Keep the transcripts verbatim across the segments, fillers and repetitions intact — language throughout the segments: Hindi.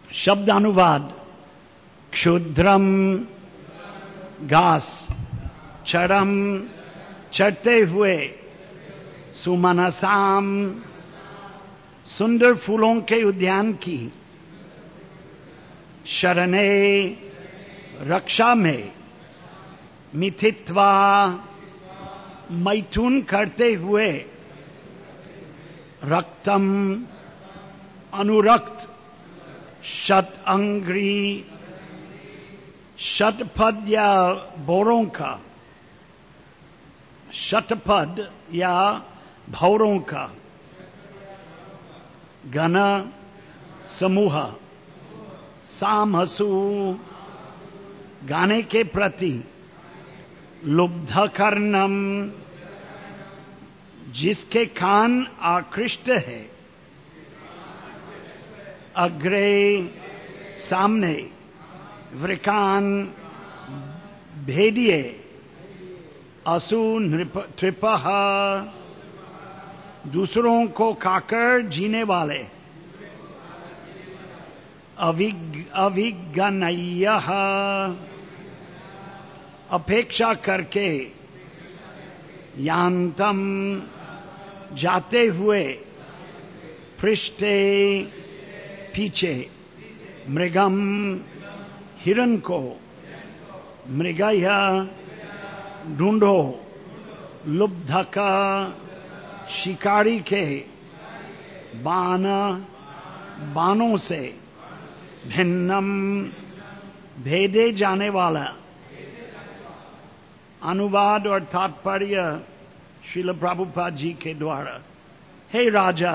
शब्दानुवाद। क्षुद्रम घास, चरम चढ़ते हुए, सुमनसाम सुंदर फूलों के उद्यान की, शरणे रक्षा में, मिथित्वा मैथुन करते हुए, रक्तम अनुरक्त, शत अंग्री शतपद या भौरों का, शतपद या भौरों का, गण समूह, सामहसु गाने के प्रति, लुब्धकर्णम जिसके कान आकृष्ट है, अग्रे सामने, वृकान भेदिए, असु त्रिपह दूसरों को खाकर जीने वाले, अविग अविगनय्यः अपेक्षा करके, यान्तम जाते हुए, पृष्ठे पीछे, मृगम हिरण को, मृगय ढूंढो, लुब्धक शिकारी के, बाण बाणों से, भिन्नम भेदे जाने वाला। अनुवाद और तात्पर्य श्रील प्रभुपाद जी के द्वारा। हे राजा,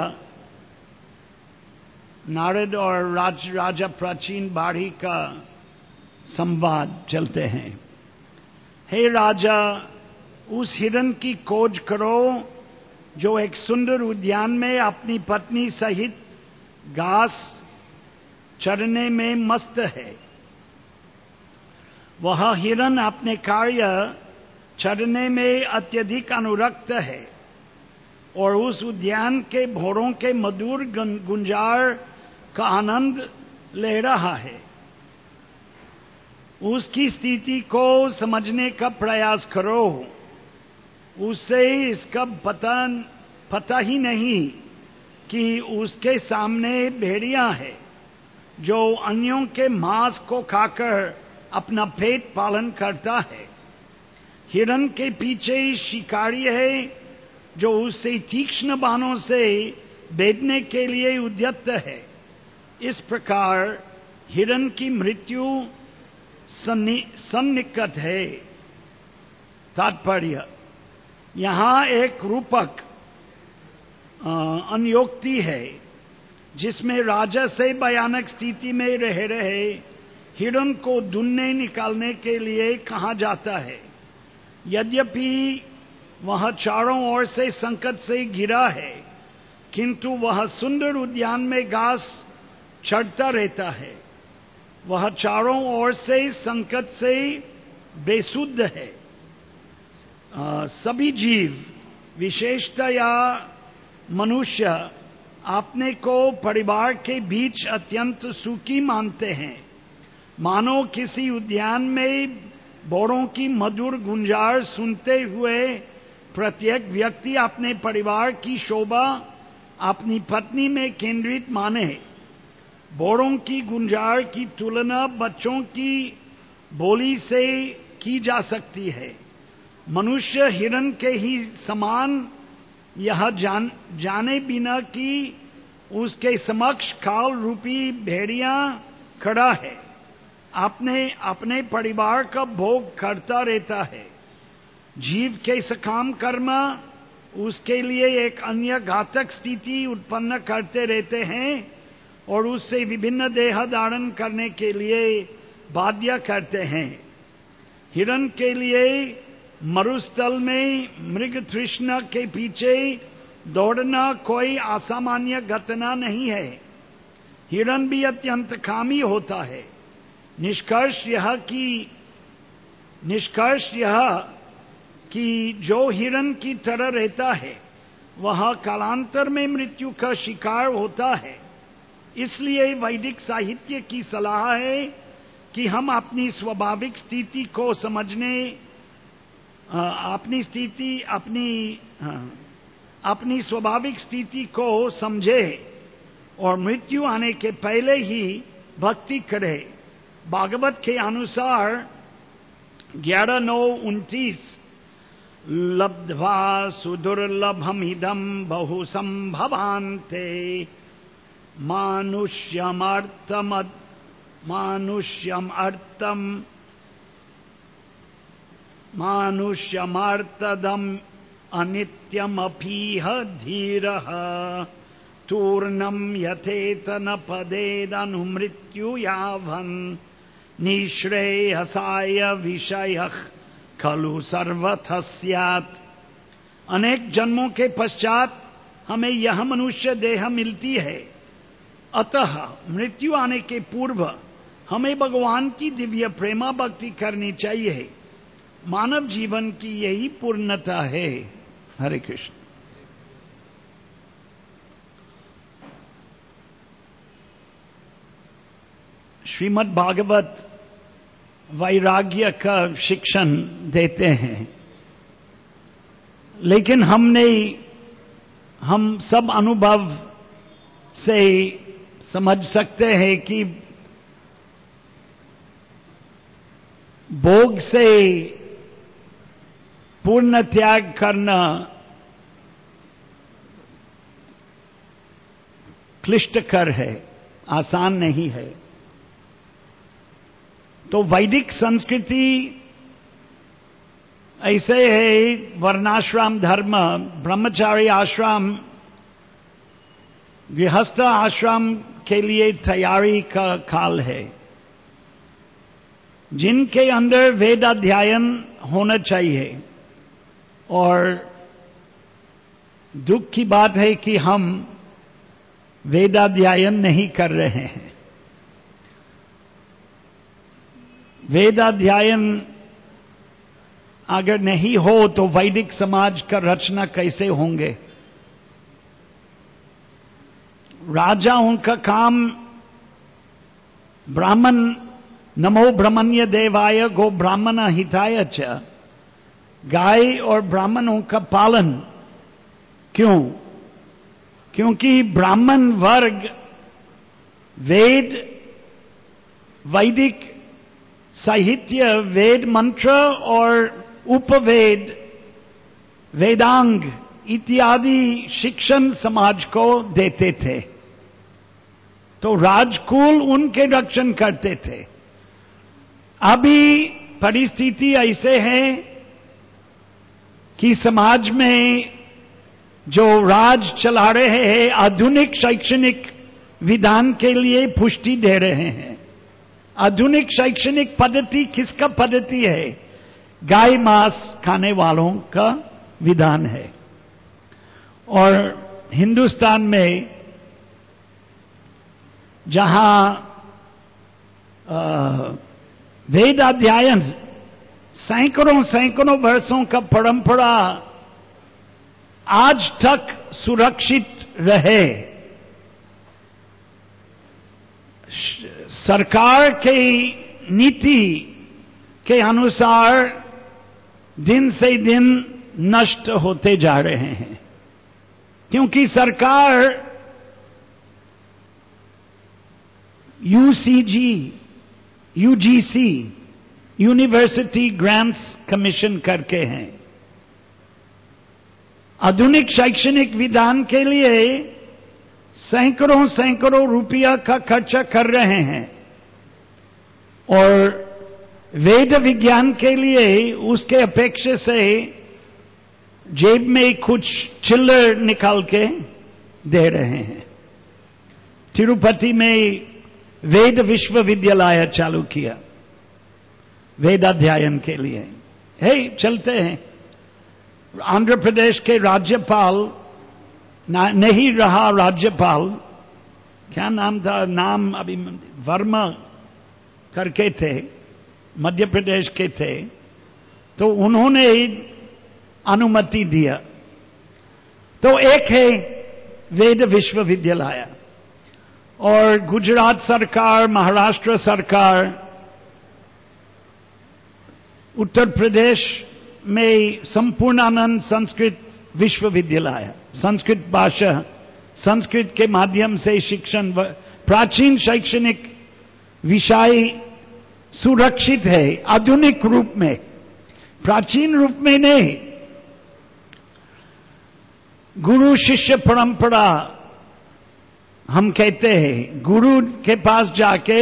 नारद और राज राजा प्राचीन बाढ़ी का संवाद चलते हैं। हे राजा, उस हिरण की खोज करो जो एक सुंदर उद्यान में अपनी पत्नी सहित घास चरने में मस्त है। वह हिरण अपने कार्य चरने में अत्यधिक अनुरक्त है और उस उद्यान के भौरों के मधुर गुंजार का आनंद ले रहा है। उसकी स्थिति को समझने का प्रयास करो। उसे इसका पता पता ही नहीं कि उसके सामने भेड़िया है जो अन्यों के मांस को खाकर अपना पेट पालन करता है। हिरण के पीछे शिकारी है जो उससे तीक्ष्ण बाणों से भेदने के लिए उद्यत है। इस प्रकार हिरण की मृत्यु सन्निकट है। तात्पर्य, यहां एक रूपक अन्योक्ति है जिसमें राजा से भयानक स्थिति में रह रहे हिरण को ढूंढने निकालने के लिए कहा जाता है। यद्यपि वह चारों ओर से संकट से घिरा है, किंतु वह सुंदर उद्यान में घास चढ़ता रहता है। वह चारों ओर से संकट से बेसुध है। आ, सभी जीव, विशेषतया मनुष्य, अपने को परिवार के बीच अत्यंत सुखी मानते हैं। मानो किसी उद्यान में भौरों की मधुर गुंजार सुनते हुए प्रत्येक व्यक्ति अपने परिवार की शोभा अपनी पत्नी में केंद्रित माने। भौरों की गुंजार की तुलना बच्चों की बोली से की जा सकती है। मनुष्य हिरण के ही समान यह जान, जाने बिना कि उसके समक्ष काल रूपी भेड़िया खड़ा है, अपने अपने परिवार का भोग करता रहता है। जीव के सकाम कर्म उसके लिए एक अन्य घातक स्थिति उत्पन्न करते रहते हैं और उससे विभिन्न देह धारण करने के लिए बाध्य करते हैं। हिरण के लिए मरुस्थल में मृग तृष्णा के पीछे दौड़ना कोई असामान्य घटना नहीं है। हिरण भी अत्यंत कामी होता है। निष्कर्ष यह कि निष्कर्ष यह कि जो हिरण की तरह रहता है वह कालांतर में मृत्यु का शिकार होता है। इसलिए वैदिक साहित्य की सलाह है कि हम अपनी स्वाभाविक स्थिति को समझने, अपनी स्थिति अपनी अपनी स्वाभाविक स्थिति को समझे और मृत्यु आने के पहले ही भक्ति करे। भागवत के अनुसार ग्यारह नौ उनतीस, लब्ध्वा सुदुर्लभमिदं बहु संभवान्ते मानुष्यमर्थम मानुष्यम अर्थम मानुष्यमर्थदम अनित्यमपीह धीरः तूर्णं यथेत न पदेदनुमृत्यु यावन् निःश्रेयसाय विषयः खलु सर्वथा स्यात्। अनेक जन्मों के पश्चात हमें यह मनुष्य देह मिलती है, अतः मृत्यु आने के पूर्व हमें भगवान की दिव्य प्रेमा भक्ति करनी चाहिए। मानव जीवन की यही पूर्णता है। हरे कृष्ण। श्रीमद् भागवत वैराग्य का शिक्षण देते हैं, लेकिन हमने हम सब अनुभव से समझ सकते हैं कि भोग से पूर्ण त्याग करना क्लिष्टकर है, आसान नहीं है। तो वैदिक संस्कृति ऐसे है, वर्णाश्रम धर्म, ब्रह्मचारी आश्रम, गृहस्थ आश्रम के लिए तैयारी का काल है, जिनके अंदर वेद अध्ययन होना चाहिए। और दुख की बात है कि हम वेदाध्ययन नहीं कर रहे हैं। वेदाध्ययन अगर नहीं हो तो वैदिक समाज का रचना कैसे होंगे? राजाओं का काम ब्राह्मण, नमो ब्रह्मण्य देवाय गो ब्राह्मण हिताय च, गाय और ब्राह्मणों का पालन। क्यों? क्योंकि ब्राह्मण वर्ग वेद, वैदिक साहित्य, वेद मंत्र और उपवेद, वेदांग इत्यादि शिक्षण समाज को देते थे। तो राजकुल उनके रक्षण करते थे। अभी परिस्थिति ऐसे है कि समाज में जो राज चला रहे हैं आधुनिक शैक्षणिक विधान के लिए पुष्टि दे रहे हैं। आधुनिक शैक्षणिक पद्धति किसका पद्धति है? गाय मांस खाने वालों का विधान है। और हिंदुस्तान में जहां वेद अध्ययन सैकड़ों सैकड़ों वर्षों का परंपरा आज तक सुरक्षित रहे, सरकार की नीति के अनुसार दिन से दिन नष्ट होते जा रहे हैं। क्योंकि सरकार UCG, UGC, university grants commission करके हैं। आधुनिक शैक्षणिक विधान के लिए सैकड़ों सैकड़ों रुपया का खर्चा कर रहे हैं और वेद विज्ञान के लिए उसके अपेक्षा से जेब में कुछ चिल्लर निकाल के दे रहे हैं। तिरुपति में वेद विश्वविद्यालय चालू किया वेद अध्ययन के लिए। हे चलते हैं। आंध्र प्रदेश के राज्यपाल नहीं रहा राज्यपाल, क्या नाम था? नाम अभी वर्मा करके थे, मध्य प्रदेश के थे। तो उन्होंने अनुमति दिया। तो एक है वेद विश्वविद्यालय और गुजरात सरकार, महाराष्ट्र सरकार, उत्तर प्रदेश में संपूर्णानंद संस्कृत विश्वविद्यालय, संस्कृत भाषा, संस्कृत के माध्यम से शिक्षण, प्राचीन शैक्षणिक विषय सुरक्षित है, आधुनिक रूप में, प्राचीन रूप में नहीं। गुरु शिष्य परंपरा हम कहते हैं, गुरु के पास जाके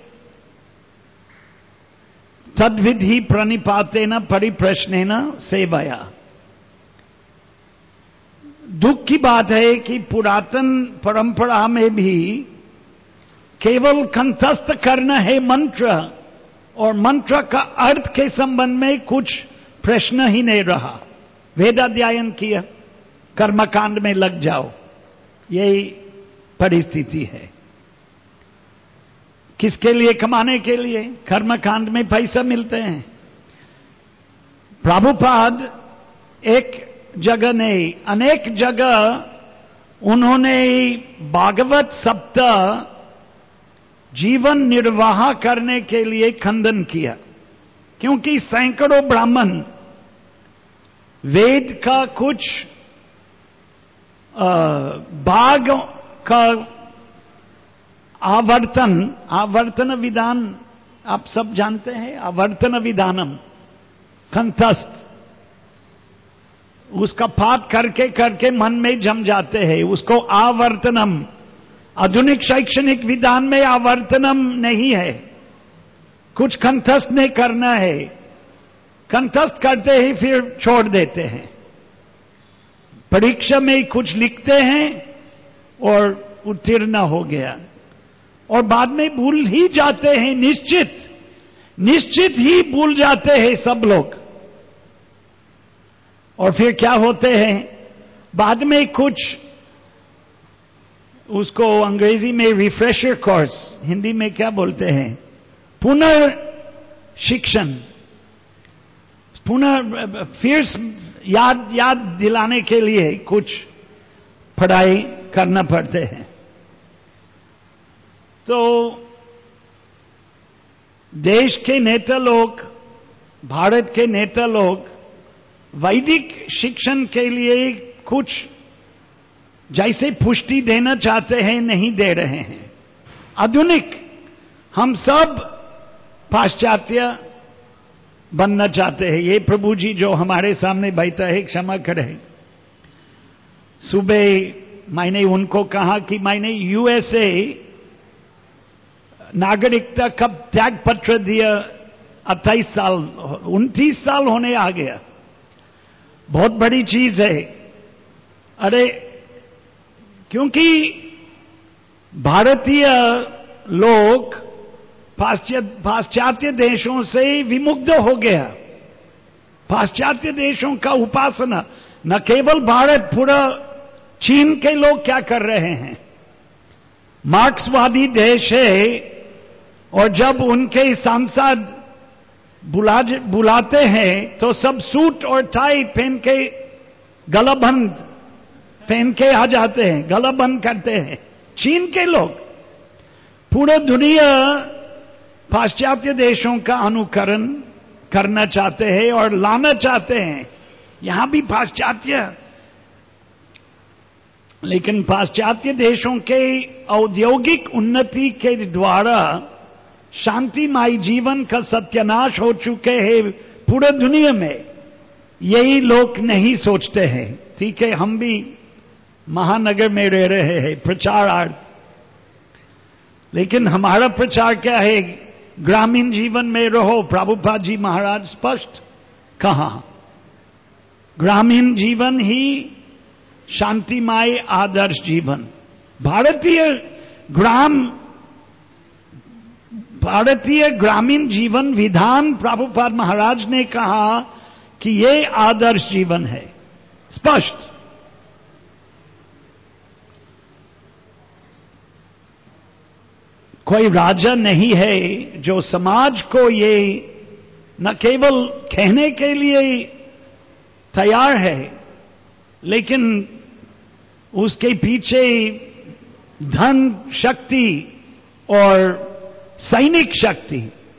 तद्विधि प्रणिपातेन परिप्रश्नेन सेवया। दुख की बात है कि पुरातन परंपरा में भी केवल कंठस्थ करना है मंत्र, और मंत्र का अर्थ के संबंध में कुछ प्रश्न ही नहीं रहा। वेदाध्ययन किया, कर्मकांड में लग जाओ, यही परिस्थिति है। किसके लिए? कमाने के लिए। कर्मकांड में पैसा मिलते हैं। प्रभुपाद एक जगह नहीं, अनेक जगह उन्होंने भागवत सप्ताह जीवन निर्वाह करने के लिए खंडन किया, क्योंकि सैकड़ों ब्राह्मण वेद का कुछ भाग का आवर्तन आवर्तन विधान आप सब जानते हैं, आवर्तन विधानम, कंठस्थ, उसका पाठ करके करके मन में जम जाते हैं, उसको आवर्तनम। आधुनिक शैक्षणिक विधान में आवर्तनम नहीं है, कुछ कंठस्थ नहीं करना है, कंठस्थ करते ही फिर छोड़ देते हैं। परीक्षा में कुछ लिखते हैं और उत्तीर्ण हो गया, और बाद में भूल ही जाते हैं, निश्चित निश्चित ही भूल जाते हैं सब लोग। और फिर क्या होते हैं, बाद में कुछ, उसको अंग्रेजी में रिफ्रेशर कोर्स, हिंदी में क्या बोलते हैं, पुनर्शिक्षण, पुनः फिर याद याद दिलाने के लिए कुछ पढ़ाई करना पड़ते हैं। तो देश के नेता लोग, भारत के नेता लोग वैदिक शिक्षण के लिए कुछ जैसे पुष्टि देना चाहते हैं, नहीं दे रहे हैं। आधुनिक हम सब पाश्चात्य बनना चाहते हैं। ये प्रभु जी जो हमारे सामने बैठा है, क्षमा करें, सुबह मैंने उनको कहा कि मैंने यूएसए नागरिकता कब त्याग पत्र दिया, अट्ठाईस साल उनतीस साल होने आ गया, बहुत बड़ी चीज है। अरे क्योंकि भारतीय लोग पाश्चात्य पाश्चात्य देशों से विमुग्ध हो गया। पाश्चात्य देशों का उपासना, न केवल भारत, पूरा चीन के लोग क्या कर रहे हैं, मार्क्सवादी देश है, और जब उनके सांसद बुला बुलाते हैं तो सब सूट और टाई पहन के, गलाबंद पहन के आ जाते हैं, गला बंद करते हैं। चीन के लोग, पूरा दुनिया पाश्चात्य देशों का अनुकरण करना चाहते हैं और लाना चाहते हैं, यहां भी पाश्चात्य। लेकिन पाश्चात्य देशों के औद्योगिक उन्नति के द्वारा शांतिमय जीवन का सत्यानाश हो चुके हैं पूरे दुनिया में। यही लोग नहीं सोचते हैं। ठीक है, हम भी महानगर में रह रहे हैं प्रचारार्थ, लेकिन हमारा प्रचार क्या है, ग्रामीण जीवन में रहो। प्रभुपाद जी महाराज स्पष्ट कहा, ग्रामीण जीवन ही शांतिमय आदर्श जीवन। भारतीय ग्राम भारतीय ग्रामीण जीवन विधान प्रभुपाद महाराज ने कहा कि ये आदर्श जीवन है, स्पष्ट। कोई राजा नहीं है जो समाज को ये न केवल कहने के लिए तैयार है, लेकिन उसके पीछे धन शक्ति और सैनिक शक्ति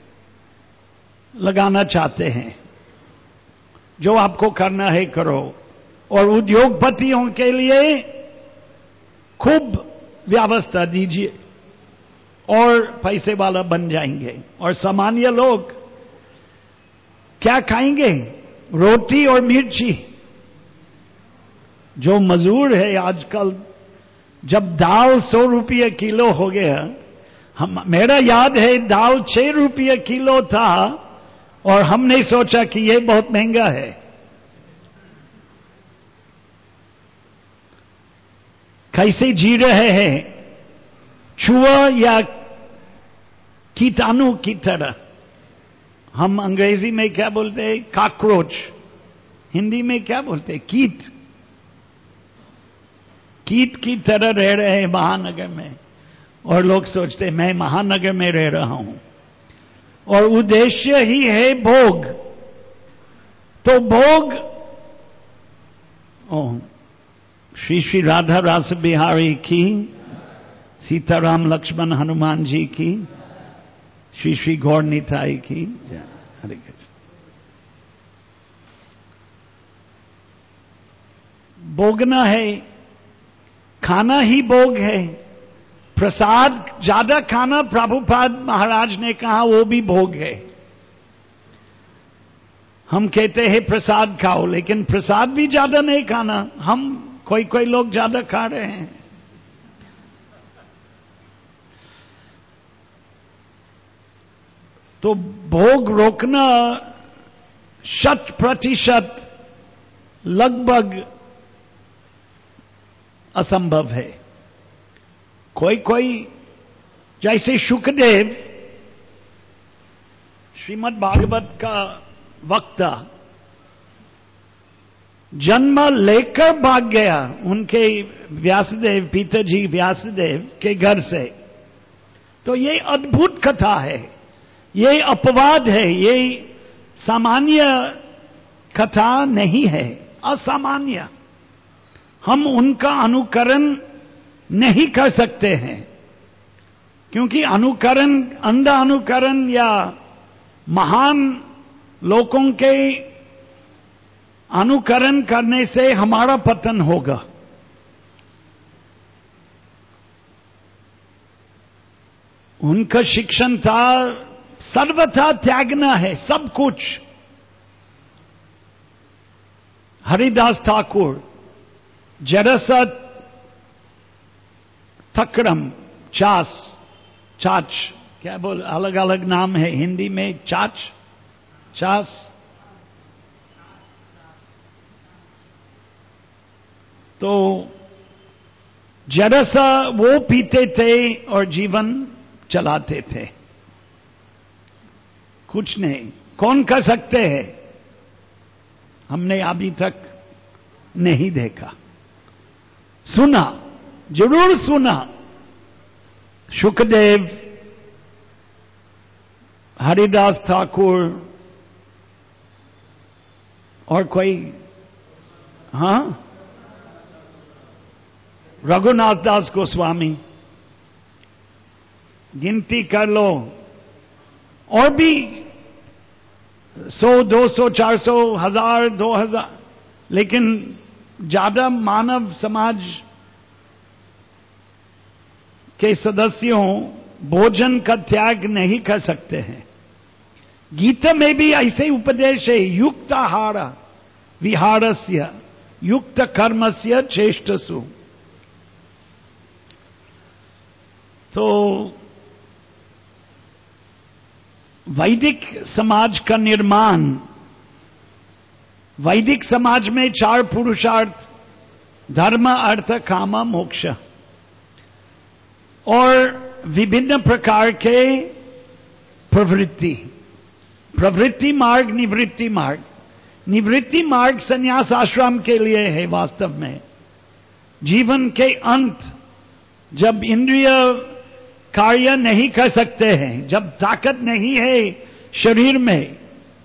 लगाना चाहते हैं। जो आपको करना है करो, और उद्योगपतियों के लिए खूब व्यवस्था दीजिए और पैसे वाला बन जाएंगे, और सामान्य लोग क्या खाएंगे? रोटी और मिर्ची। जो मजदूर है आजकल, जब दाल सौ रुपये किलो हो गया, हम मेरा याद है दाल छह रुपये किलो था और हमने सोचा कि ये बहुत महंगा है। कैसे जी रहे हैं? चूहा या कीटाणु की तरह। हम अंग्रेजी में क्या बोलते हैं? कॉकरोच। हिंदी में क्या बोलते हैं? कीट। कीट की तरह रह रहे हैं महानगर में, और लोग सोचते हैं मैं महानगर में रह रहा हूं, और उद्देश्य ही है भोग। तो भोग, ओ श्री श्री राधा रास बिहारी की, सीताराम लक्ष्मण हनुमान जी की, श्री श्री गौर निताई की। हरे कृष्ण। भोगना है, खाना ही भोग है। प्रसाद ज्यादा खाना, प्रभुपाद महाराज ने कहा, वो भी भोग है। हम कहते हैं प्रसाद खाओ, लेकिन प्रसाद भी ज्यादा नहीं खाना। हम कोई कोई लोग ज्यादा खा रहे हैं। तो भोग रोकना शत प्रतिशत लगभग असंभव है। कोई कोई, जैसे शुकदेव, श्रीमद् भागवत का वक्ता, जन्म लेकर भाग गया उनके व्यासदेव, पिताजी व्यासदेव के घर से। तो ये अद्भुत कथा है, ये अपवाद है, ये सामान्य कथा नहीं है, असामान्य। हम उनका अनुकरण नहीं कर सकते हैं, क्योंकि अनुकरण, अंधा अनुकरण या महान लोगों के अनुकरण करने से हमारा पतन होगा। उनका शिक्षण था सर्वथा त्यागना है सब कुछ। हरिदास ठाकुर, जरसा तक्रम, चास, चाच, क्या बोल, अलग अलग नाम है हिंदी में, चाच, चास, तो जरसा वो पीते थे और जीवन चलाते थे। कुछ नहीं, कौन कर सकते हैं? हमने अभी तक नहीं देखा। सुना, जरूर सुना, शुकदेव, हरिदास ठाकुर, और कोई, हां, रघुनाथ दास गोस्वामी, गिनती कर लो, और भी सौ, दो सौ, चार सौ, हजार, दो हजार, लेकिन ज्यादा मानव समाज के सदस्यों भोजन का त्याग नहीं कर सकते हैं। गीता में भी ऐसे उपदेश है, युक्त आहार विहारस्य युक्त कर्मस्य चेष्टसु। तो वैदिक समाज का निर्माण, वैदिक समाज में चार पुरुषार्थ, धर्म, अर्थ, काम, मोक्ष, और विभिन्न प्रकार के प्रवृत्ति, प्रवृत्ति मार्ग, निवृत्ति मार्ग। निवृत्ति मार्ग संन्यास आश्रम के लिए है। वास्तव में जीवन के अंत, जब इंद्रिय कार्य नहीं कर सकते हैं, जब ताकत नहीं है शरीर में,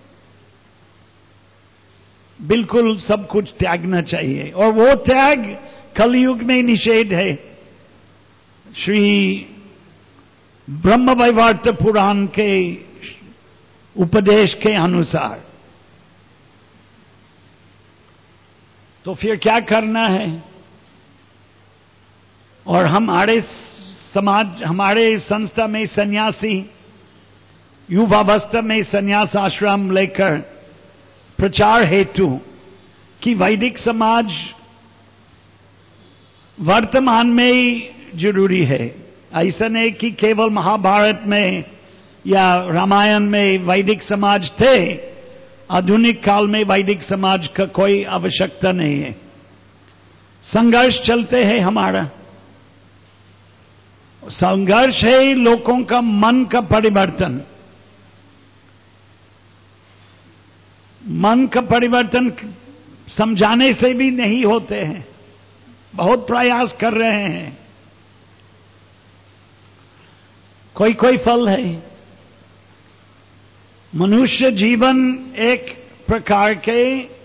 बिल्कुल सब कुछ त्यागना चाहिए। और वो त्याग कलयुग में निषेध है। श्री ब्रह्म वैवर्त पुराण के उपदेश के अनुसार। तो फिर क्या करना है? और हमारे समाज, हमारे संस्था में सन्यासी युवावस्था में सन्यास आश्रम लेकर प्रचार हेतु कि वैदिक समाज वर्तमान में ही जरूरी है। ऐसा नहीं कि केवल महाभारत में या रामायण में वैदिक समाज थे, आधुनिक काल में वैदिक समाज का कोई आवश्यकता नहीं है। संघर्ष चलते हैं हमारा, संघर्ष है लोगों का मन का परिवर्तन। मन का परिवर्तन समझाने से भी नहीं होते हैं, बहुत प्रयास कर रहे हैं, कोई कोई फल है। मनुष्य जीवन एक प्रकार के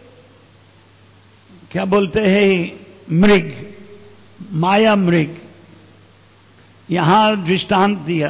क्या बोलते हैं मृग, माया मृग। यहां दृष्टांत दिया,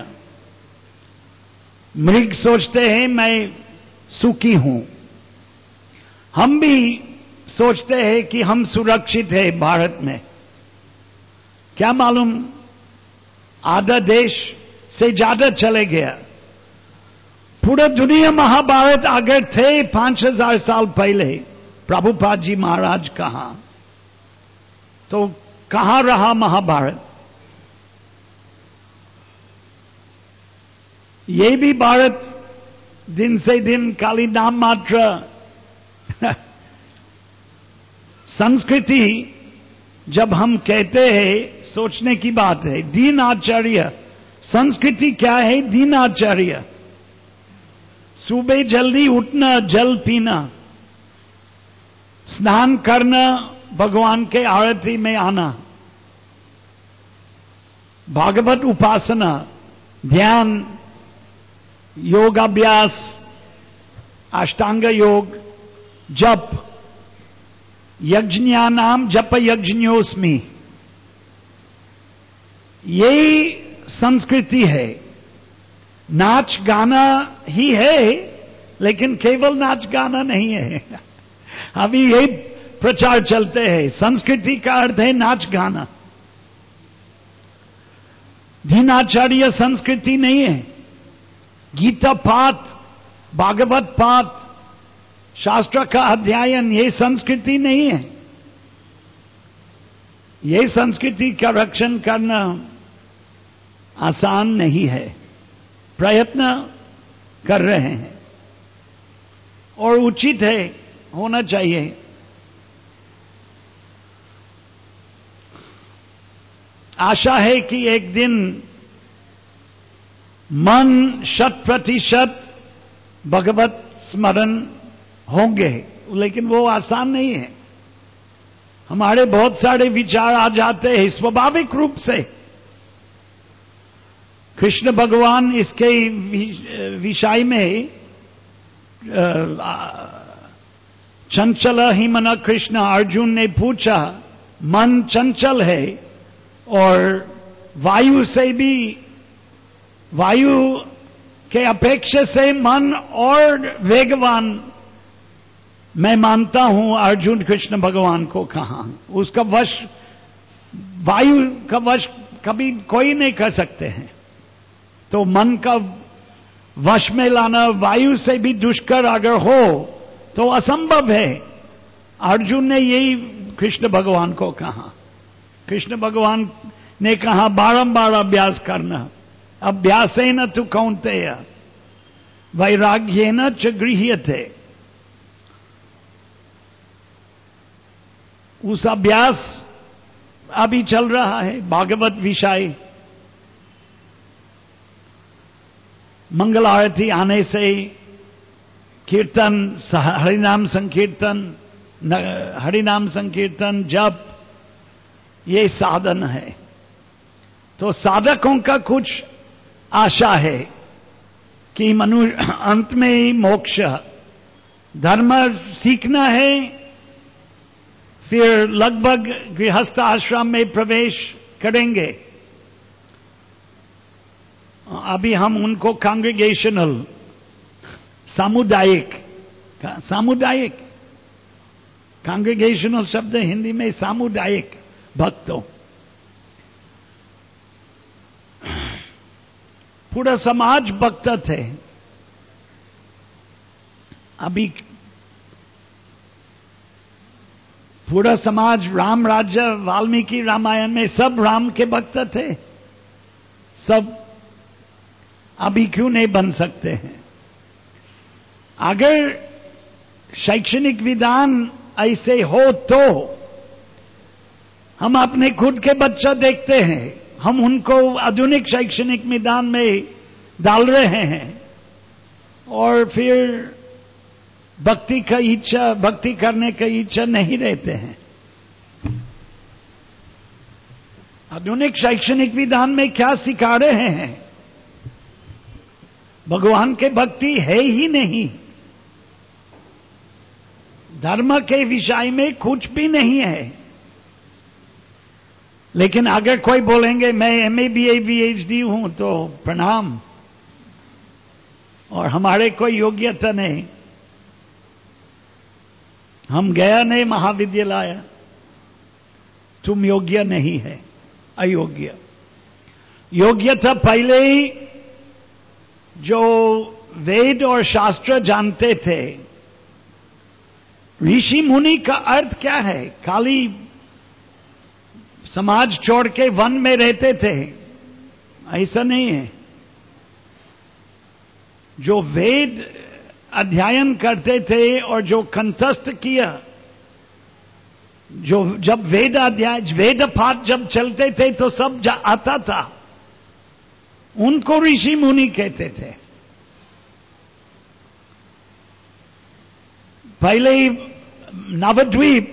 मृग सोचते हैं मैं सुखी हूं, हम भी सोचते हैं कि हम सुरक्षित है भारत में। क्या मालूम आधा देश से ज्यादा चले गया। पूरा दुनिया महाभारत अगर थे पांच हजार साल पहले, प्रभुपाद जी महाराज कहां, तो कहां रहा महाभारत? ये भी भारत दिन से दिन खाली नाम मात्र संस्कृति। जब हम कहते हैं सोचने की बात है, दीन आचार्य संस्कृति क्या है? दीन आचार्य सुबह जल्दी उठना, जल पीना, स्नान करना, भगवान के आरती में आना, भागवत उपासना, ध्यान, योगाभ्यास, अष्टांग योग, जप, यज्ञानाम जप यज्ञोस्मि, यही संस्कृति है। नाच गाना ही है, लेकिन केवल नाच गाना नहीं है। अभी यही प्रचार चलते हैं, संस्कृति का अर्थ है नाच गाना। दीनाचार्य संस्कृति नहीं है। गीता पाठ, भागवत पाठ, शास्त्र का अध्ययन, ये संस्कृति नहीं है। ये संस्कृति का रक्षण करना आसान नहीं है, प्रयत्न कर रहे हैं और उचित है, होना चाहिए। आशा है कि एक दिन मन शत प्रतिशत भगवत स्मरण होंगे, लेकिन वो आसान नहीं है। हमारे बहुत सारे विचार आ जाते हैं स्वाभाविक रूप से। कृष्ण भगवान इसके विषय में चंचल ही मन कृष्ण, अर्जुन ने पूछा मन चंचल है और वायु से भी, वायु के अपेक्षा से मन और वेगवान मैं मानता हूं। अर्जुन कृष्ण भगवान को कहा, उसका वश वायु का वश कभी कोई नहीं कर सकते हैं। तो मन का वश में लाना वायु से भी दुष्कर अगर हो तो असंभव है। अर्जुन ने यही कृष्ण भगवान को कहा। कृष्ण भगवान ने कहा बारंबार अभ्यास करना, अभ्यासेन तु कौन्तेय वैराग्येन च गृह्यते। उस अभ्यास अभी चल रहा है। भागवत विषय मंगल आरती आने से कीर्तन, हरिनाम संकीर्तन, हरिनाम संकीर्तन, जप, ये साधन है। तो साधकों का कुछ आशा है कि मनुष्य अंत में ही मोक्ष, धर्म सीखना है, फिर लगभग गृहस्थ आश्रम में प्रवेश करेंगे अभी हम उनको कांग्रेगेशनल, सामुदायिक, सामुदायिक कांग्रेगेशनल शब्द हिंदी में सामुदायिक भक्तों, पूरा समाज भक्त थे। अभी पूरा समाज राम राज्य, वाल्मीकि रामायण में सब राम के भक्त थे, सब अभी क्यों नहीं बन सकते हैं? अगर शैक्षणिक विधान ऐसे हो तो हम अपने खुद के बच्चा देखते हैं, हम उनको आधुनिक शैक्षणिक विधान में डाल रहे हैं और फिर भक्ति का इच्छा, भक्ति करने का इच्छा नहीं रहते हैं। आधुनिक शैक्षणिक विधान में क्या सिखा रहे हैं? भगवान के भक्ति है ही नहीं, धर्म के विषय में कुछ भी नहीं है। लेकिन अगर कोई बोलेंगे मैं M A B A B H D हूं तो प्रणाम, और हमारे कोई योग्यता नहीं, हम गया नहीं महाविद्यालय, तुम योग्य नहीं है, अयोग्य। योग्यता पहले ही जो वेद और शास्त्र जानते थे। ऋषि मुनि का अर्थ क्या है? खाली समाज छोड़ के वन में रहते थे, ऐसा नहीं है। जो वेद अध्ययन करते थे और जो कंठस्थ किया, जो जब वेद अध्याय वेद पाठ जब चलते थे तो सब आता था, उनको ऋषि मुनि कहते थे। पहले नवद्वीप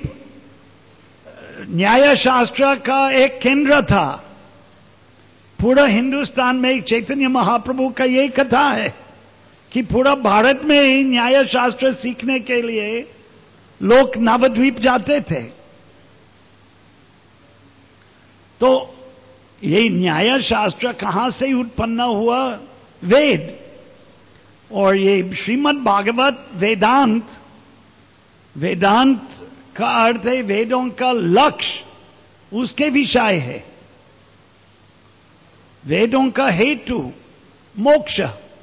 न्याय शास्त्र का एक केंद्र था। पूरा हिंदुस्तान में चैतन्य महाप्रभु का यही कथा है कि पूरा भारत में ही न्याय शास्त्र सीखने के लिए लोग नवद्वीप जाते थे। तो ये न्याय शास्त्र कहां से उत्पन्न हुआ? वेद। और ये श्रीमद् भागवत वेदांत, वेदांत का अर्थ है वेदों का लक्ष्य, उसके विषय है। वेदों का हेतु मोक्ष।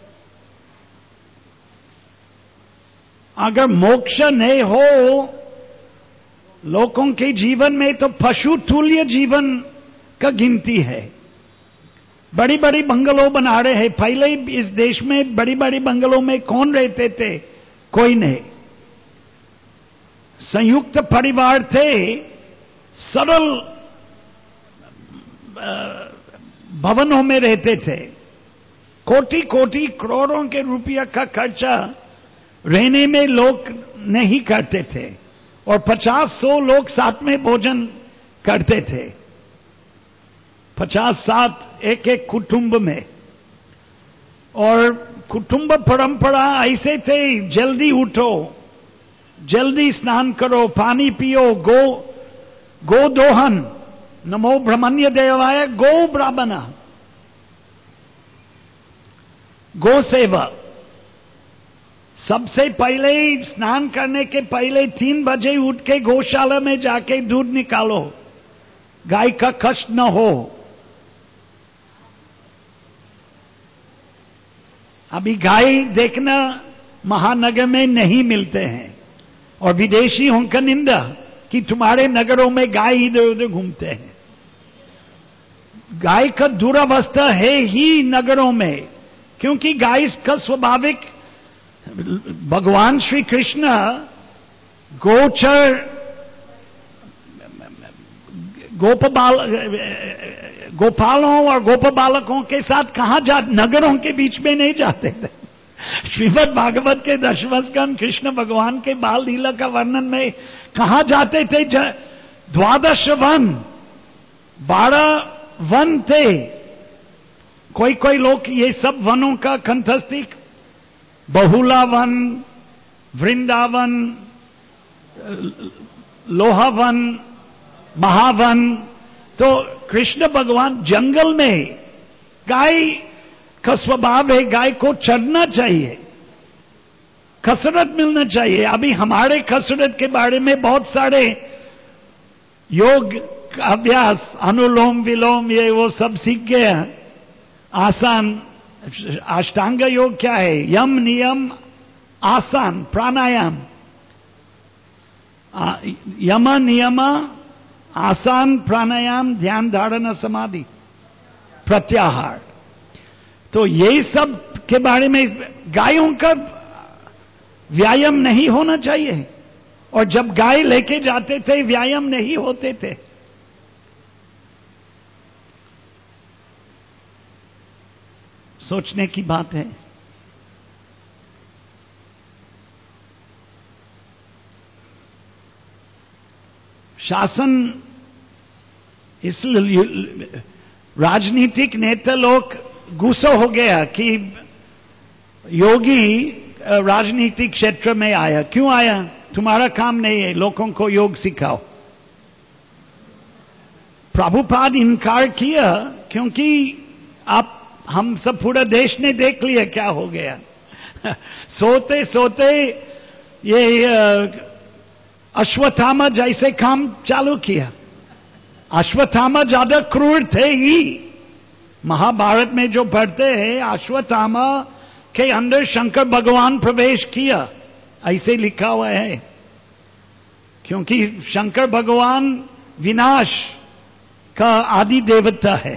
अगर मोक्ष नहीं हो लोगों के जीवन में तो पशु तुल्य जीवन का गिनती है। बड़ी बड़ी बंगलो बना रहे हैं। पहले इस देश में बड़ी बड़ी बंगलों में कौन रहते थे? कोई नहीं। संयुक्त परिवार थे, सरल भवनों में रहते थे। कोटि कोटि करोड़ों के रुपया का खर्चा रहने में लोग नहीं करते थे, और पचास सौ लोग साथ में भोजन करते थे। पचास सात एक एक कुटुंब में। और कुटुंब परंपरा ऐसे थे, जल्दी उठो, जल्दी स्नान करो, पानी पियो, गो गो दोहन, नमो ब्रह्मण्य देवाय, गो ब्राह्मण, गो सेवा। सबसे पहले स्नान करने के पहले तीन बजे उठ के गौशाला में जाके दूध निकालो, गाय का कष्ट न हो। अभी गाय देखना महानगर में नहीं मिलते हैं, और विदेशियों का निंदा कि तुम्हारे नगरों में गाय इधर उधर घूमते हैं। गाय का दुरावस्था है ही नगरों में, क्योंकि गाय का स्वाभाविक, भगवान श्री कृष्ण गोचर गोपबाल गोपालों और गोप बालकों के साथ कहां जा, नगरों के बीच में नहीं जाते थे। श्रीमद् भागवत के दशम स्कंद कृष्ण भगवान के बाल लीला का वर्णन में कहां जाते थे? द्वादश वन, बारह वन थे। कोई कोई लोग ये सब वनों का कंठस्थी, बहुला वन, वृंदावन, लोहावन, महावन। तो कृष्ण भगवान जंगल में गाय का स्वभाव है गाय को चरना चाहिए, कसरत मिलना चाहिए। अभी हमारे कसरत के बारे में बहुत सारे योग अभ्यास, अनुलोम विलोम, ये वो सब सीख गया, आसान। अष्टांग योग क्या है? यम नियम आसान प्राणायाम, यम नियम आसान प्राणायाम, ध्यान धारणा समाधि प्रत्याहार। तो यही सब के बारे में गायों का व्यायाम नहीं होना चाहिए, और जब गाय लेके जाते थे व्यायाम नहीं होते थे। सोचने की बात है। शासन, इसलिए राजनीतिक नेता लोग गुस्सा हो गया कि योगी राजनीतिक क्षेत्र में आया। क्यों आया? तुम्हारा काम नहीं है, लोगों को योग सिखाओ। प्रभुपाद इनकार किया, क्योंकि आप हम सब पूरा देश ने देख लिया क्या हो गया। सोते सोते ये अश्वत्थामा जैसे काम चालू किया। अश्वत्थामा ज्यादा क्रूर थे ही। महाभारत में जो पढ़ते हैं, अश्वत्थामा के अंदर शंकर भगवान प्रवेश किया, ऐसे लिखा हुआ है, क्योंकि शंकर भगवान विनाश का आदि देवता है।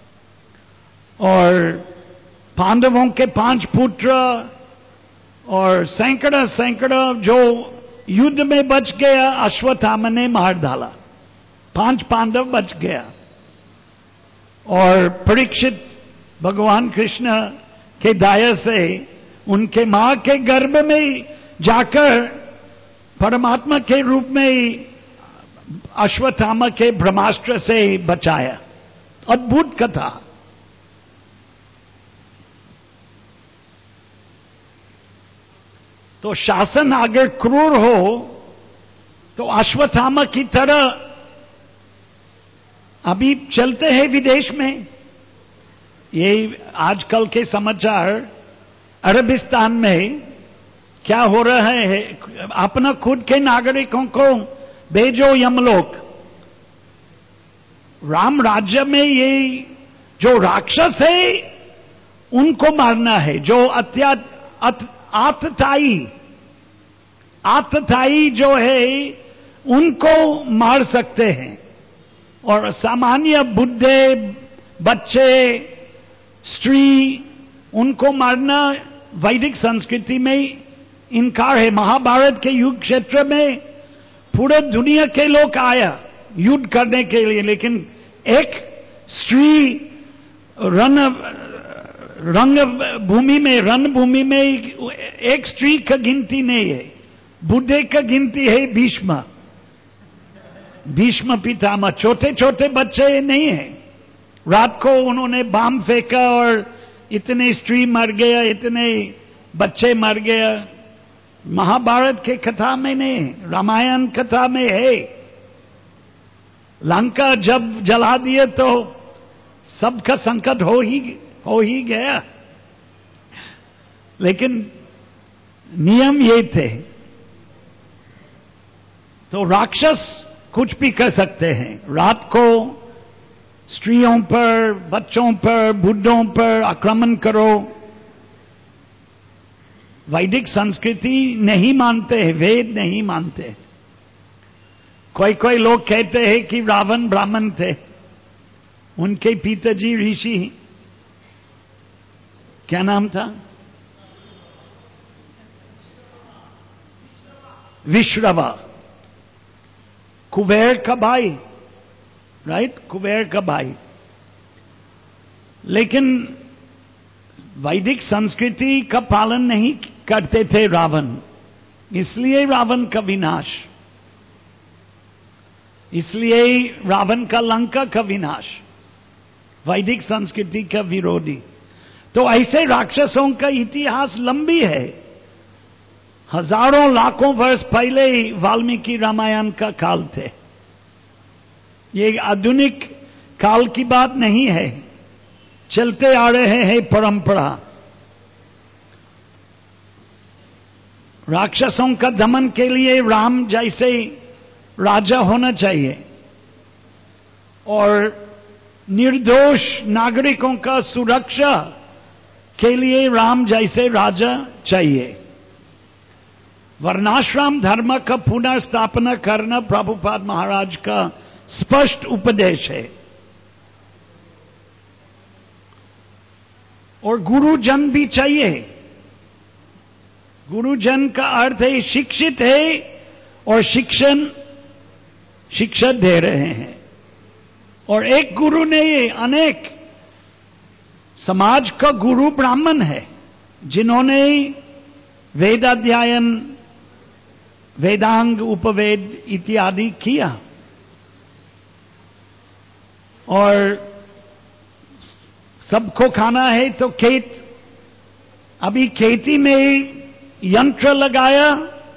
और पांडवों के पांच पुत्र और सैकड़ा सैकड़ा जो युद्ध में बच गया, अश्वत्थामा ने मार डाला। पांच पांडव बच गया। और परीक्षित भगवान कृष्ण के दया से उनके मां के गर्भ में जाकर परमात्मा के रूप में अश्वत्थामा के ब्रह्मास्त्र से बचाया। अद्भुत कथा। तो शासन अगर क्रूर हो तो अश्वत्थामा की तरह अभी चलते हैं विदेश में। ये आजकल के समाचार, अरबिस्तान में क्या हो रहा है, अपना खुद के नागरिकों को भेजो यमलोक। राम राज्य में ये जो राक्षस है उनको मारना है, जो अत्या आतताई आतताई जो है उनको मार सकते हैं। और सामान्य बुद्धे, बच्चे, स्त्री, उनको मारना वैदिक संस्कृति में इनकार है। महाभारत के युद्ध क्षेत्र में पूरे दुनिया के लोग आया युद्ध करने के लिए, लेकिन एक स्त्री रण रंग भूमि में रणभूमि में एक स्त्री का गिनती नहीं है। बुद्धे का गिनती है भीष्म, भीष्म पितामह। छोटे छोटे बच्चे नहीं है। रात को उन्होंने बम फेंका और इतने स्त्री मर गया, इतने बच्चे मर गया। महाभारत के कथा में नहीं, रामायण कथा में है। लंका जब जला दिए तो सबका संकट हो ही हो ही गया, लेकिन नियम ये थे। तो राक्षस कुछ भी कर सकते हैं। रात को स्त्रियों पर, बच्चों पर, बुढ़ों पर आक्रमण करो। वैदिक संस्कृति नहीं मानते हैं, वेद नहीं मानते। कोई कोई लोग कहते हैं कि रावण ब्राह्मण थे, उनके पिताजी ऋषि, क्या नाम था? विश्रवा, कुबेर का भाई, राइट, कुबेर का भाई। लेकिन वैदिक संस्कृति का पालन नहीं करते थे रावण, इसलिए रावण का विनाश, इसलिए रावण का लंका का विनाश, वैदिक संस्कृति का विरोधी। तो ऐसे राक्षसों का इतिहास लंबी है। हजारों लाखों वर्ष पहले ही वाल्मीकि रामायण का काल थे। ये आधुनिक काल की बात नहीं है चलते आ रहे हैं परंपरा। राक्षसों का दमन के लिए राम जैसे राजा होना चाहिए और निर्दोष नागरिकों का सुरक्षा के लिए राम जैसे राजा चाहिए। वर्णाश्रम धर्म का पुनर्स्थापना करना प्रभुपाद महाराज का स्पष्ट उपदेश है। और गुरुजन भी चाहिए। गुरुजन का अर्थ है शिक्षित है और शिक्षण शिक्षा दे रहे हैं। और एक गुरु नहीं, अनेक। समाज का गुरु ब्राह्मण है जिन्होंने वेदाध्ययन, वेदांग, उपवेद इत्यादि किया। और सबको खाना है तो खेत, अभी खेती में यंत्र लगाया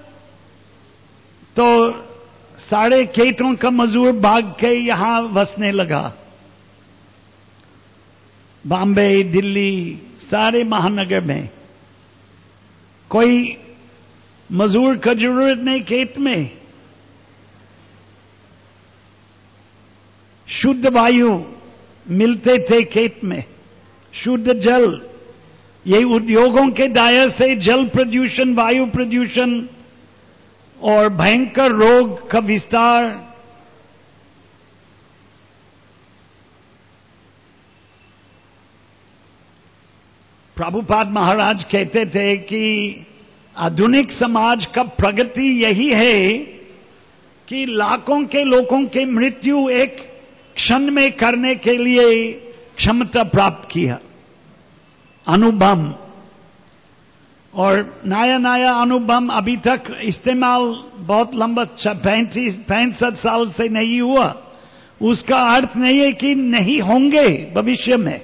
तो सारे खेतों का मजदूर भाग के यहां बसने लगा। बॉम्बे, दिल्ली, सारे महानगर में कोई मजदूर का जरूरत नहीं खेत में। शुद्ध वायु मिलते थे खेत में, शुद्ध जल। ये उद्योगों के दायर से जल प्रदूषण, वायु प्रदूषण और भयंकर रोग का विस्तार। प्रभुपाद महाराज कहते थे कि आधुनिक समाज का प्रगति यही है कि लाखों के लोगों के मृत्यु एक क्षण में करने के लिए क्षमता प्राप्त किया, अनुभव। और नया नया अनुभव अभी तक इस्तेमाल बहुत लंबा पैंतीस पैंसठ साल से नहीं हुआ। उसका अर्थ नहीं है कि नहीं होंगे भविष्य में।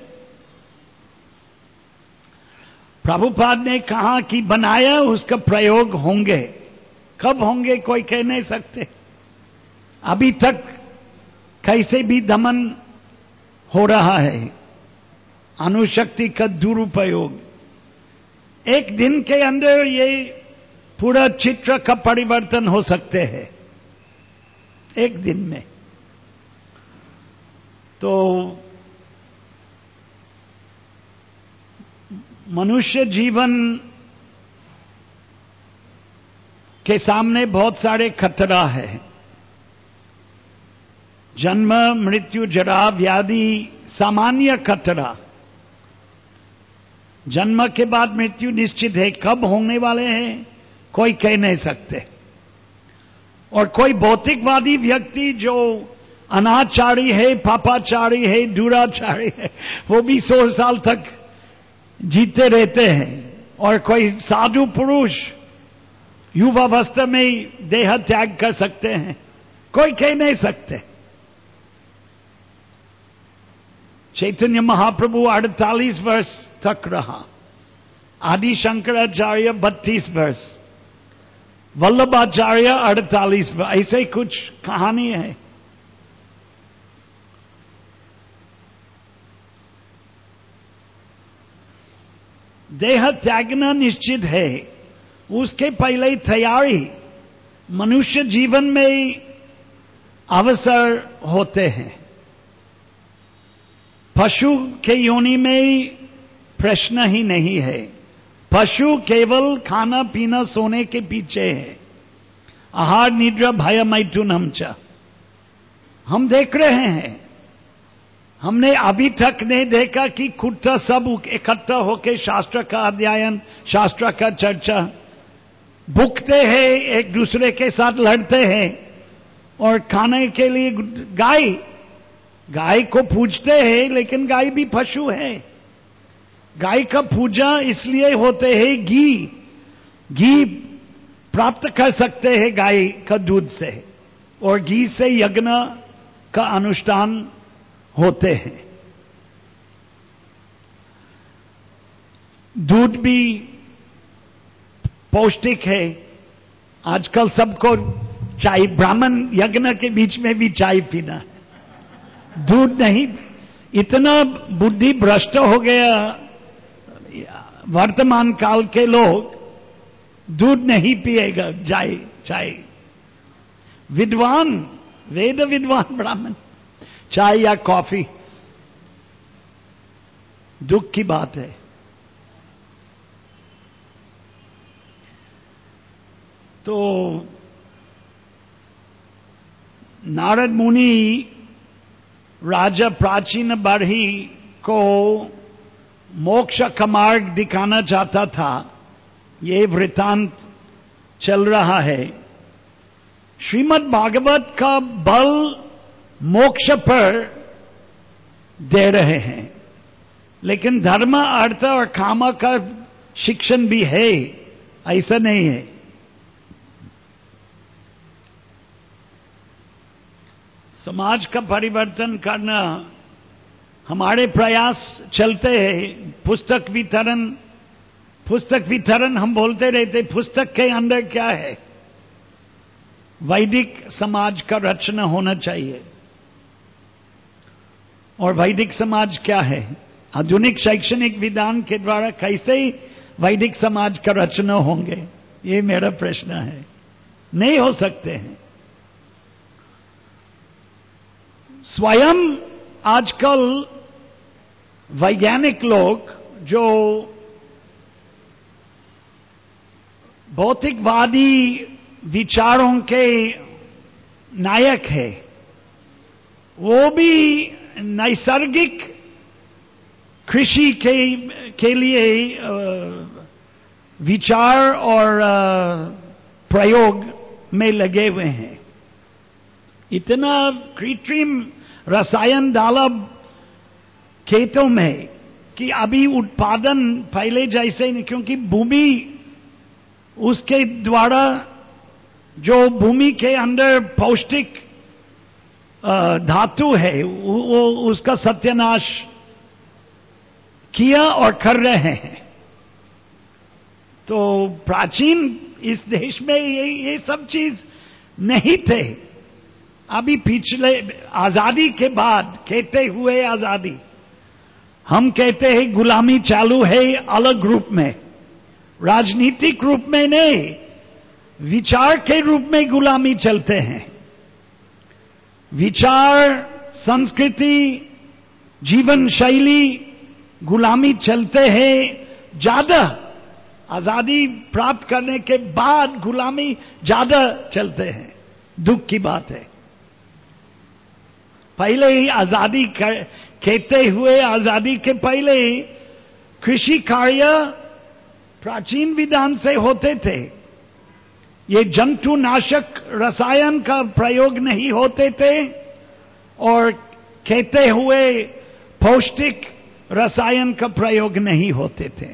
प्रभुपाद ने कहा कि बनाया उसका प्रयोग होंगे। कब होंगे कोई कह नहीं सकते। अभी तक कैसे भी दमन हो रहा है, अणुशक्ति का दुरुपयोग। एक दिन के अंदर ये पूरा चित्र का परिवर्तन हो सकते हैं, एक दिन में। तो मनुष्य जीवन के सामने बहुत सारे खतरा है। जन्म, मृत्यु, जरा, व्याधि सामान्य खतरा। जन्म के बाद मृत्यु निश्चित है, कब होने वाले हैं कोई कह नहीं सकते। और कोई भौतिकवादी व्यक्ति जो अनाचारी है, पापाचारी है, दुराचारी है, वो भी सौ साल तक जीते रहते हैं। और कोई साधु पुरुष युवावस्था में देह त्याग कर सकते हैं, कोई कह नहीं सकते। चैतन्य महाप्रभु अड़तालीस वर्ष तक रहा, आदि शंकराचार्य बत्तीस वर्ष, वल्लभाचार्य अड़तालीस वर्ष, ऐसे कुछ कहानी है। देह त्यागना निश्चित है, उसके पहले तैयारी मनुष्य जीवन में अवसर होते हैं। पशु के योनि में प्रश्न ही नहीं है। पशु केवल खाना पीना सोने के पीछे है। आहार निद्रा भय मैथुनम च, हम देख रहे हैं। हमने अभी तक नहीं देखा कि कुत्ता सब इकट्ठा होकर शास्त्र का अध्ययन, शास्त्र का चर्चा, भूखते हैं, एक दूसरे के साथ लड़ते हैं। और खाने के लिए गाय गाय को पूजते हैं, लेकिन गाय भी पशु है। गाय का पूजा इसलिए होते हैं, घी घी प्राप्त कर सकते हैं गाय का दूध से, और घी से यज्ञ का अनुष्ठान होते हैं। दूध भी पौष्टिक है। आजकल सबको चाय, ब्राह्मण यज्ञ के बीच में भी चाय पीना है, दूध नहीं। इतना बुद्धि भ्रष्ट हो गया वर्तमान काल के लोग, दूध नहीं पिएगा, चाय चाय। विद्वान, वेद विद्वान ब्राह्मण चाय या कॉफी, दुख की बात है। तो नारद मुनि राजा प्राचीन बरही को मोक्ष का मार्ग दिखाना चाहता था। ये वृतांत चल रहा है। श्रीमद् भागवत का बल मोक्ष पर दे रहे हैं, लेकिन धर्म, अर्थ और काम का शिक्षण भी है, ऐसा नहीं है। समाज का परिवर्तन करना हमारे प्रयास चलते हैं। पुस्तक वितरण, पुस्तक वितरण हम बोलते रहते, पुस्तक के अंदर क्या है? वैदिक समाज का रचना होना चाहिए। और वैदिक समाज क्या है? आधुनिक शैक्षणिक विधान के द्वारा कैसे ही वैदिक समाज का रचना होंगे? ये मेरा प्रश्न है। नहीं हो सकते हैं। स्वयं आजकल वैज्ञानिक लोग जो भौतिकवादी विचारों के नायक है, वो भी नैसर्गिक कृषि के के लिए विचार और प्रयोग में लगे हुए हैं। इतना कृत्रिम रसायन डाला खेतों में कि अभी उत्पादन पहले जैसे नहीं, क्योंकि भूमि उसके द्वारा जो भूमि के अंदर पौष्टिक धातु है वो उसका सत्यानाश किया और कर रहे हैं। तो प्राचीन इस देश में ये ये सब चीज नहीं थे। अभी पिछले आजादी के बाद कहते हुए आजादी, हम कहते हैं गुलामी चालू है अलग रूप में, राजनीतिक रूप में नहीं, विचार के रूप में गुलामी चलते हैं। विचार, संस्कृति, जीवन शैली गुलामी चलते हैं ज्यादा। आजादी प्राप्त करने के बाद गुलामी ज्यादा चलते हैं। दुख की बात है। पहले ही आजादी कहते हुए, आजादी के पहले ही कृषि कार्य प्राचीन विधान से होते थे। ये जंतुनाशक रसायन का प्रयोग नहीं होते थे और कहते हुए पौष्टिक रसायन का प्रयोग नहीं होते थे।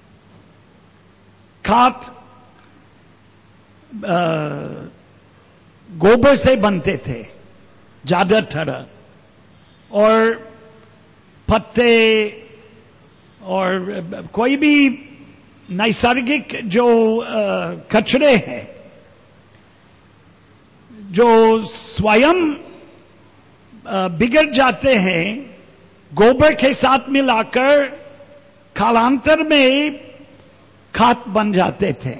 खाद गोबर से बनते थे ज्यादातर, और पत्ते और कोई भी नैसर्गिक जो कचरे हैं जो स्वयं बिगड़ जाते हैं, गोबर के साथ मिलाकर कालांतर में खाद बन जाते थे।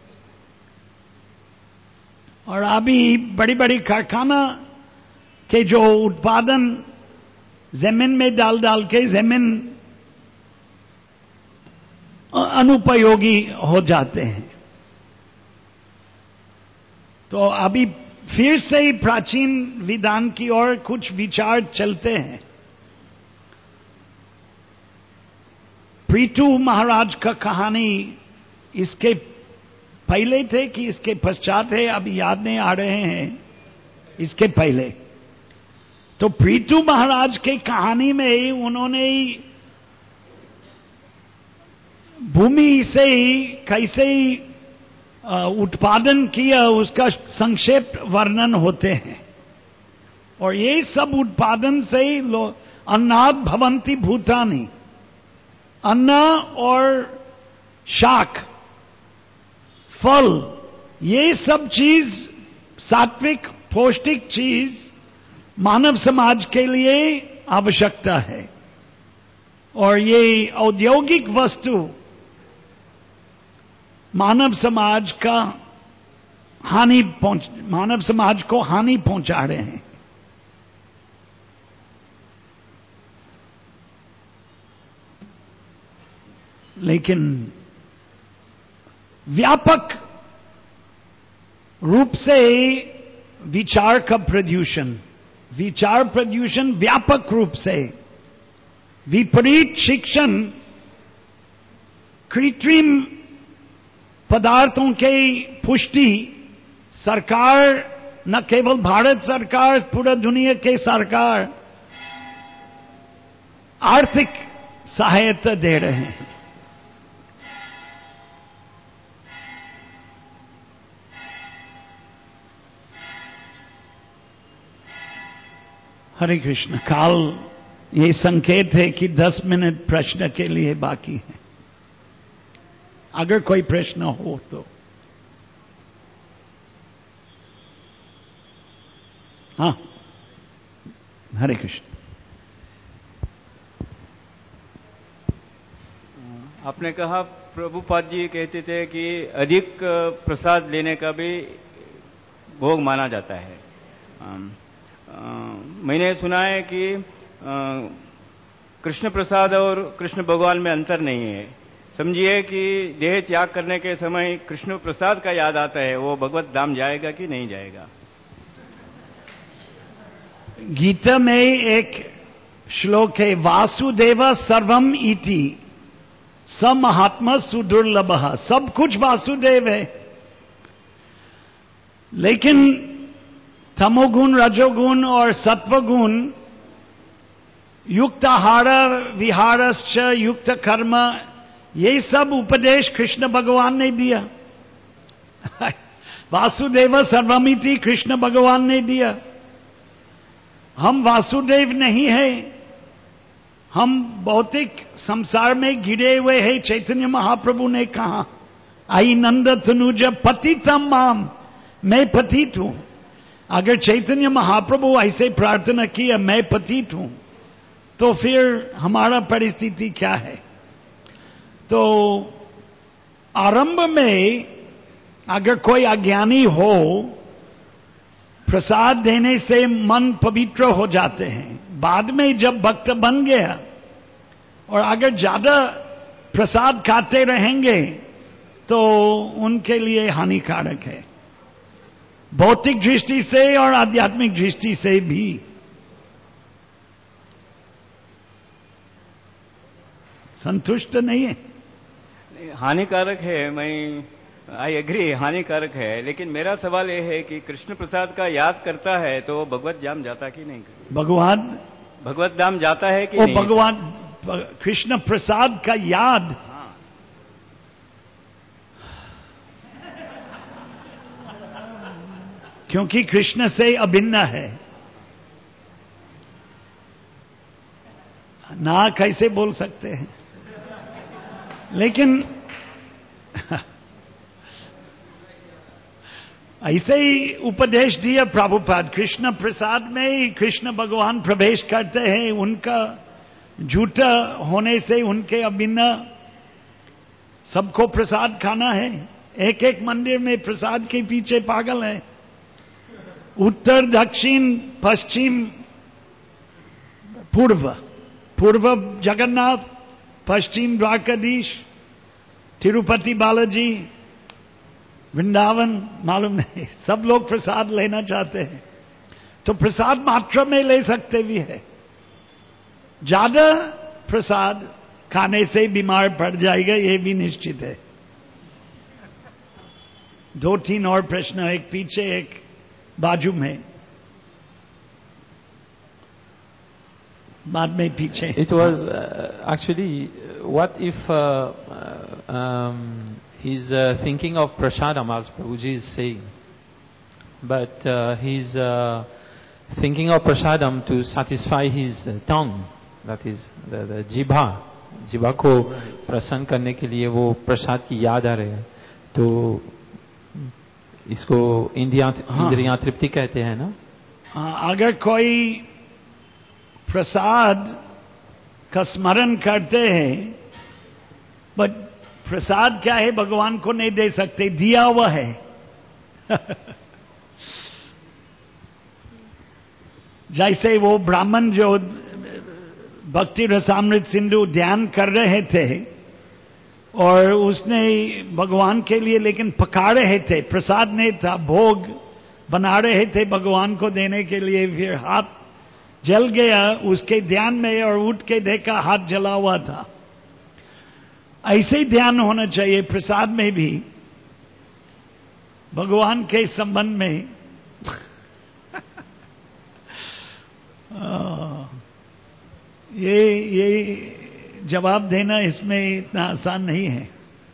और अभी बड़ी बड़ी कारखाना के जो उत्पादन जमीन में डाल डाल के जमीन अनुपयोगी हो जाते हैं। तो अभी फिर से ही प्राचीन विधान की ओर कुछ विचार चलते हैं। पृथु महाराज का कहानी इसके पहले थे कि इसके पश्चात है, अभी याद नहीं आ रहे हैं। इसके पहले तो पृथु महाराज के कहानी में उन्होंने भूमि से कैसे उत्पादन किया उसका संक्षेप वर्णन होते हैं। और ये सब उत्पादन से ही अन्नात् भवन्ति भूतानि, अन्न और शाक, फल, ये सब चीज सात्विक पौष्टिक चीज मानव समाज के लिए आवश्यकता है। और ये औद्योगिक वस्तु मानव समाज का हानि पहुंच मानव समाज को हानि पहुंचा रहे हैं। लेकिन व्यापक रूप से विचार का प्रदूषण विचार प्रदूषण व्यापक रूप से विपरीत शिक्षण, कृत्रिम पदार्थों के पुष्टि, सरकार न केवल भारत सरकार, पूरा दुनिया के सरकार आर्थिक सहायता दे रहे हैं। हरे कृष्ण। काल ये संकेत है कि दस मिनट प्रश्न के लिए बाकी है। अगर कोई प्रश्न हो तो। हाँ, हरे कृष्ण। आपने कहा प्रभुपाद जी कहते थे कि अधिक प्रसाद लेने का भी भोग माना जाता है। आ, मैंने सुना है कि आ, कृष्ण प्रसाद और कृष्ण भगवान में अंतर नहीं है। समझिए कि देह त्याग करने के समय कृष्ण प्रसाद का याद आता है, वो भगवत धाम जाएगा कि नहीं जाएगा? गीता में एक श्लोक है, वासुदेव सर्वम इति स महात्मा सुदुर्लभ। सब कुछ वासुदेव है, लेकिन तमोगुण, रजोगुण और सत्वगुण युक्त आहार विहारश्च युक्त कर्म, ये सब उपदेश कृष्ण भगवान ने दिया। वासुदेव सर्वमिति कृष्ण भगवान ने दिया। हम वासुदेव नहीं है, हम भौतिक संसार में घिरे हुए हैं। चैतन्य महाप्रभु ने कहा, आई नंद तनुज पतितम माम, मैं पतित हूं। अगर चैतन्य महाप्रभु ऐसे प्रार्थना किया, मैं पतित हूं, तो फिर हमारा परिस्थिति क्या है? तो आरंभ में अगर कोई अज्ञानी हो, प्रसाद देने से मन पवित्र हो जाते हैं। बाद में जब भक्त बन गया और अगर ज्यादा प्रसाद खाते रहेंगे तो उनके लिए हानिकारक है, भौतिक दृष्टि से और आध्यात्मिक दृष्टि से भी। संतुष्ट नहीं है? हानिकारक है, मैं आई एग्री, हानिकारक है। लेकिन मेरा सवाल यह है कि कृष्ण प्रसाद का याद करता है तो भगवत धाम जाता कि नहीं? भगवान भगवत धाम जाता है कि ओ नहीं? भगवान कृष्ण प्रसाद का याद, हाँ। क्योंकि कृष्ण से अभिन्न है ना, कैसे बोल सकते हैं? लेकिन ऐसे ही उपदेश दिया प्रभुपाद। कृष्ण प्रसाद में ही कृष्ण भगवान प्रवेश करते हैं, उनका झूठा होने से उनके अभिन्न सबको प्रसाद खाना है। एक एक मंदिर में प्रसाद के पीछे पागल है। उत्तर, दक्षिण, पश्चिम, पूर्व पूर्व जगन्नाथ, पश्चिम द्वारकाधीश, तिरुपति बालाजी, वृंदावन, मालूम नहीं, सब लोग प्रसाद लेना चाहते हैं। तो प्रसाद मात्रा में ले सकते भी है। ज्यादा प्रसाद खाने से बीमार पड़ जाएगा, ये भी निश्चित है। दो तीन और प्रश्न, एक पीछे एक बाजू में, बाद में पीछे। It was uh, actually, what if uh, uh, um, he's uh, thinking of prasadam, as Prabhuji is saying, but uh, he's uh, thinking of prasadam to satisfy his uh, tongue, that is the, the jibha, jibha को प्रसन्न करने के लिए वो प्रसाद की याद आ रहे हैं, तो इसको इंद्रियां इंद्रियां तृप्ति कहते हैं ना? हाँ, अगर कोई प्रसाद का स्मरण करते हैं, बट प्रसाद क्या है भगवान को नहीं दे सकते, दिया हुआ है। जैसे वो ब्राह्मण जो भक्ति रसामृत सिंधु ध्यान कर रहे थे और उसने भगवान के लिए लेकिन पका रहे थे, प्रसाद नहीं था, भोग बना रहे थे भगवान को देने के लिए, फिर हाथ जल गया उसके ध्यान में और उठ के देखा हाथ जला हुआ था। ऐसे ही ध्यान होना चाहिए प्रसाद में भी, भगवान के संबंध में। ये ये जवाब देना इसमें इतना आसान नहीं है।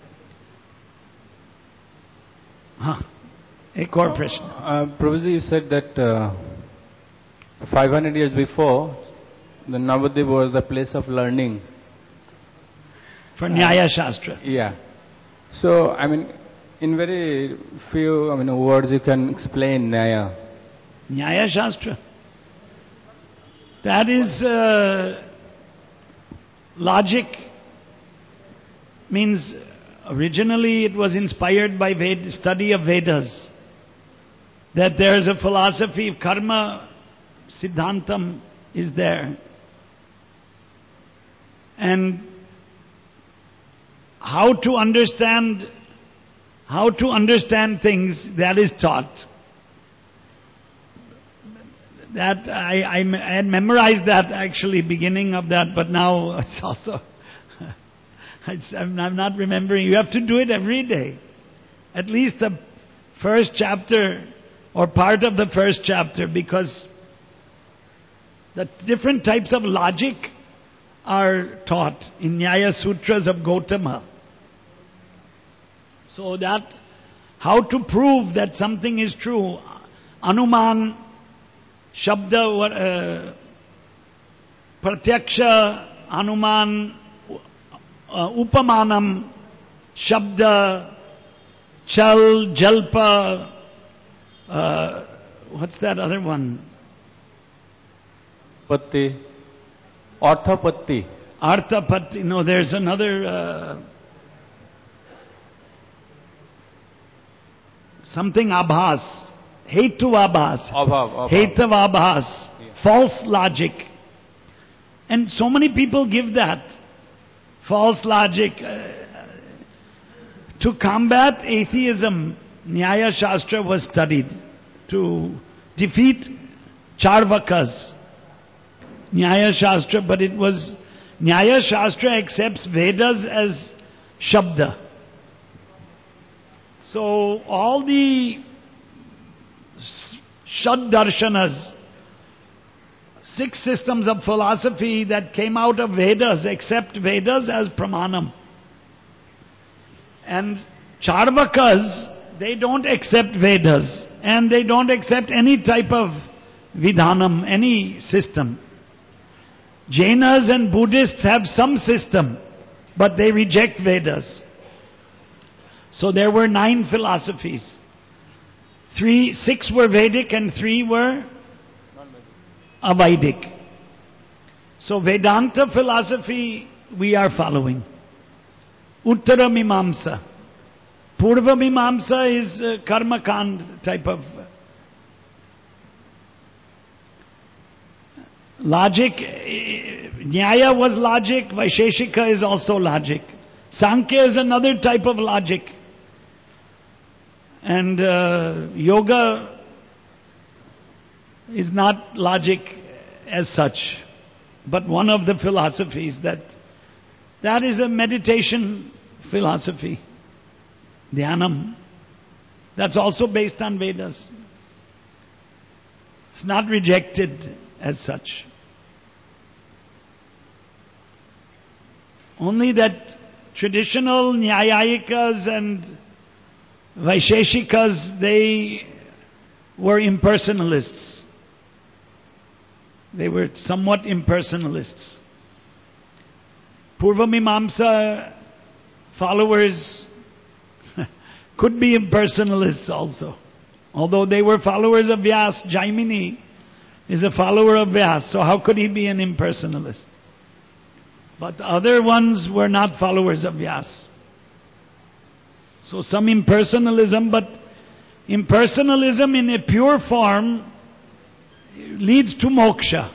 हाँ, एक और प्रश्न। प्रभु जी, you said that uh, five hundred years before, the Navadvip was the place of learning for Nyaya Shastra. Yeah. So, I mean, in very few, I mean, words, you can explain Nyaya. Nyaya Shastra. That is uh, logic. Means originally it was inspired by Ved, study of Vedas. That there is a philosophy of karma, Siddhantam is there. And how to understand, how to understand things, that is taught. That I, I, I had memorized that actually, beginning of that, but now it's also, it's, I'm, I'm not remembering. You have to do it every day. At least the first chapter or part of the first chapter, because the different types of logic are taught in Nyaya Sutras of Gautama. So that, how to prove that something is true, Anuman, Shabda, uh, Pratyaksha, Anuman, uh, Upamanam, Shabda, Chal, Jalpa, uh, what's that other one? Patti. Arthapatti. Arthapatti. No, there's another... Uh, something Abhas. Hetu Abhas. Abhav. Hetav Abhas. Yeah. False logic. And so many people give that. False logic. Uh, to combat atheism, Nyaya Shastra was studied. To defeat Charvakas. Nyaya Shastra, but it was... Nyaya Shastra accepts Vedas as Shabda. So all the Shad Darshanas, six systems of philosophy that came out of Vedas, accept Vedas as Pramanam. And Charvakas, they don't accept Vedas, and they don't accept any type of Vidhanam, any system. Jainas and Buddhists have some system, but they reject Vedas. So there were nine philosophies. Three, six were Vedic and three were Avedic. So Vedanta philosophy we are following. Uttara Mimamsa. Purva Mimamsa is uh, Karma Kand type of logic. Nyaya was logic, Vaisheshika is also logic. Sankhya is another type of logic. And uh, yoga is not logic as such, but one of the philosophies that that is a meditation philosophy. Dhyanam. That's also based on Vedas. It's not rejected as such. Only that traditional Nyayayikas and Vaisheshikas, they were impersonalists. They were somewhat impersonalists. Purvamimamsa followers could be impersonalists also. Although they were followers of Vyas, Jaimini, is a follower of Vyas, so how could he be an impersonalist? But the other ones were not followers of Vyas. So some impersonalism, but impersonalism in a pure form leads to moksha.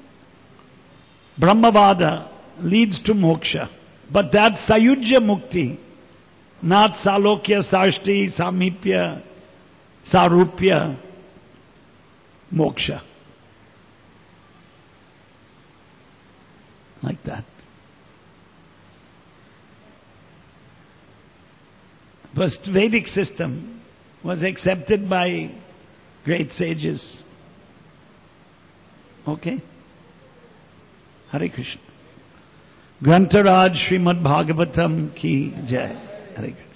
Brahmavada leads to moksha. But that's Sayujya Mukti, not Salokya, Sashti, Samipya, Sarupya, moksha. Like that. First Vedic system was accepted by great sages. Okay? Hare Krishna. Grantaraj Srimad Bhagavatam ki jai. Hare Krishna.